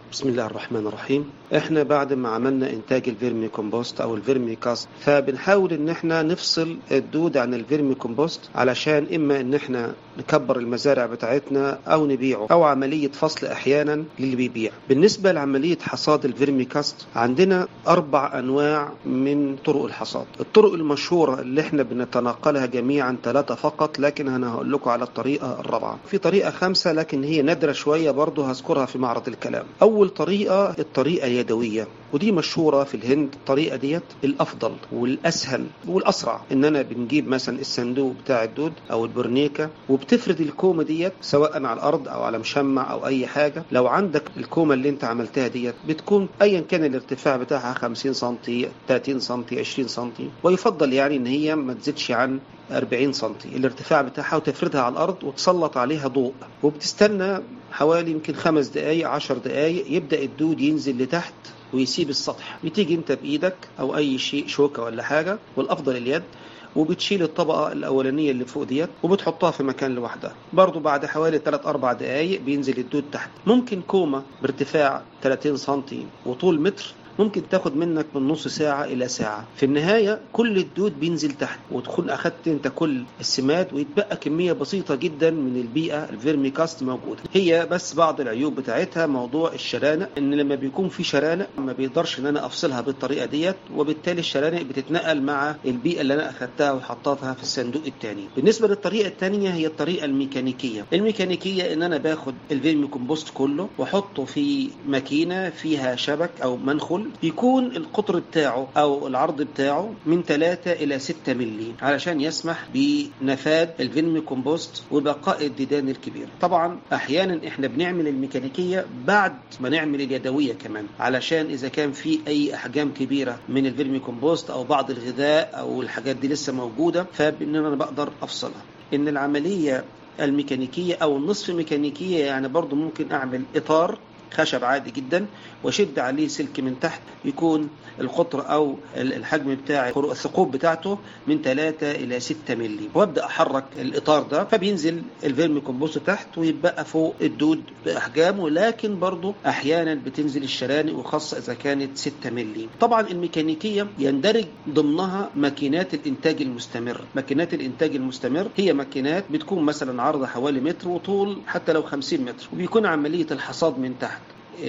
بسم الله الرحمن الرحيم. احنا بعد ما عملنا انتاج الفيرمي كومبوست او الفيرمي كاست، فبنحاول ان احنا نفصل الدود عن الفيرمي كومبوست، علشان اما ان احنا نكبر المزارع بتاعتنا او نبيعه، او عملية فصل احيانا للي بيبيع. بالنسبة لعملية حصاد الفيرمي كاست، عندنا 4 انواع من طرق الحصاد. الطرق المشهورة اللي احنا بنتناقلها جميعا 3 فقط، لكن انا هقول لكم على الطريقة الرابعة. في طريقة 5 لكن هي نادرة شوية، برضو هذكرها في معرض الكلام. أول طريقة الطريقة اليدوية، ودي مشهورة في الهند. الطريقة ديت الأفضل والأسهل والأسرع. إننا بنجيب مثلا الصندوق بتاع الدود أو البرنيكة، وبتفرد الكومة ديت سواء على الأرض أو على مشمع أو أي حاجة. لو عندك الكومة اللي أنت عملتها ديت بتكون أيا كان الارتفاع بتاعها 50 سنتي 30 سنتي 20 سنتي، ويفضل يعني إن هي ما تزيدش عن 40 سنتي الارتفاع بتاعها، وتفردها على الأرض وتسلط عليها ضوء، وبتستنى حوالي يمكن 5 دقايق 10 دقايق يبدأ الدود ينزل لتحت ويسيب السطح. بتيجي انت بإيدك أو أي شيء، شوكة ولا حاجة، والأفضل اليد، وبتشيل الطبقة الأولانية اللي فوق ديت وبتحطها في مكان لوحدها. برضو بعد حوالي 3-4 دقايق بينزل الدود تحت. ممكن كومة بارتفاع 30 سنتي وطول متر ممكن تاخد منك من نص ساعة إلى ساعة. في النهاية كل الدود بينزل تحت، وتكون أخدت انت كل السماد، ويتبقى كمية بسيطة جدا من البيئة الفيرمي كاست موجودة. هي بس بعض العيوب بتاعتها موضوع الشرانق، ان لما بيكون في شرانق ما بيقدرش ان انا افصلها بالطريقة ديت، وبالتالي الشرانق بتتنقل مع البيئة اللي انا اخدتها وحطيتها في الصندوق الثاني. بالنسبة للطريقة الثانية هي الطريقة الميكانيكية. الميكانيكية ان انا باخد الفيرمي كومبوست كله واحطه في ماكينة فيها شبك او منخل، بيكون القطر بتاعه أو العرض بتاعه من 3 إلى 6 ملي، علشان يسمح بنفاذ الفيرمي كومبوست وبقاء الديدان الكبير. طبعا أحيانا إحنا بنعمل الميكانيكية بعد ما نعمل اليدوية كمان، علشان إذا كان في أي أحجام كبيرة من الفيرمي كومبوست أو بعض الغذاء أو الحاجات دي لسه موجودة، فإننا بقدر أفصلها. إن العملية الميكانيكية أو النصف ميكانيكية يعني برضو ممكن أعمل إطار خشب عادي جدا وشد عليه سلك من تحت، يكون القطر أو الحجم بتاع الثقوب بتاعته من 3 إلى 6 ملي، وابدأ أحرك الإطار ده، فبينزل الفيرمي كومبوست تحت ويبقى فوق الدود بأحجامه. لكن برضو أحيانا بتنزل الشرانق، وخاصة إذا كانت 6 ملي. طبعا الميكانيكية يندرج ضمنها ماكينات الإنتاج المستمر. ماكينات الإنتاج المستمر هي ماكينات بتكون مثلا عرضها حوالي متر وطول حتى لو 50 متر، وبيكون عملية الحصاد من تحت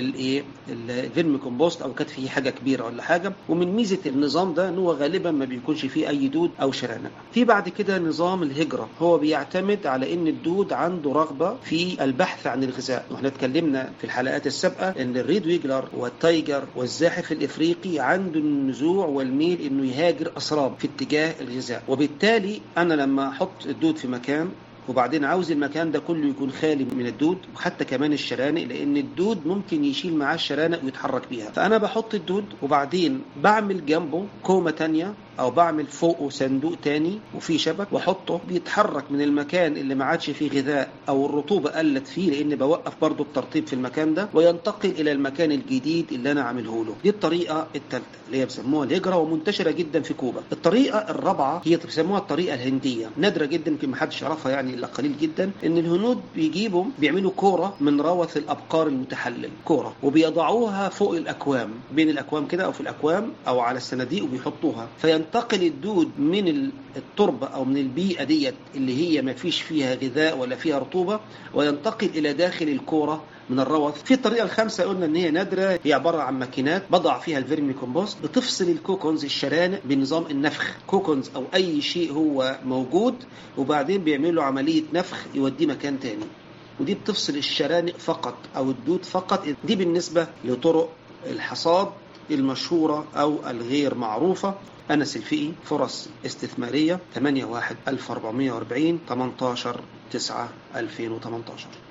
الفيرمي كومبوست او كانت فيه حاجه كبيره ولا حاجه. ومن ميزه النظام ده ان هو غالبا ما بيكونش فيه اي دود او شرانق. في بعد كده نظام الهجره، هو بيعتمد على ان الدود عنده رغبه في البحث عن الغذاء. واحنا اتكلمنا في الحلقات السابقه ان الريد ويجلر والتايجر والزاحف الافريقي عنده النزوع والميل انه يهاجر اسراب في اتجاه الغذاء. وبالتالي انا لما احط الدود في مكان وبعدين عاوز المكان ده كله يكون خالي من الدود، وحتى كمان الشرانق، لان الدود ممكن يشيل معاه الشرانق ويتحرك بيها. فانا بحط الدود وبعدين بعمل جنبه كومة تانية او بعمل فوقه صندوق تاني وفيه شبك واحطه، بيتحرك من المكان اللي ما عادش فيه غذاء او الرطوبة قلت فيه، لان بوقف برضو الترطيب في المكان ده، وينتقل الى المكان الجديد اللي انا عامله له. دي الطريقة الثالثة اللي هي بيسموها الهجرة، ومنتشرة جدا في كوبا. الطريقة الرابعة هي بيسموها الطريقة الهندية، نادرة جدا يمكن ما حدش يعرفها يعني الا قليل جدا. ان الهنود بيعملوا كورة من روث الابقار المتحلل، كورة، وبيضعوها فوق الاكوام، بين الاكوام كده او في الاكوام او على الصناديق، وبيحطوها فينتقل الدود من التربة او من البيئة ديت اللي هي ما فيش فيها غذاء ولا فيها رطوبة، وينتقل الى داخل الكورة من الروث. في الطريقة الخامسة قلنا ان هي نادرة، هي عبارة عن ماكينات بضع فيها الفيرمي كومبوست، بتفصل الكوكونز الشرانق بنظام النفخ، كوكونز او اي شيء هو موجود، وبعدين بيعملوا عملية نفخ يوديه مكان تاني. ودي بتفصل الشرانق فقط او الدود فقط. دي بالنسبة لطرق الحصاد المشهورة او الغير معروفة. أنس الفقي، فرص استثمارية 81-1440 18/9/2018.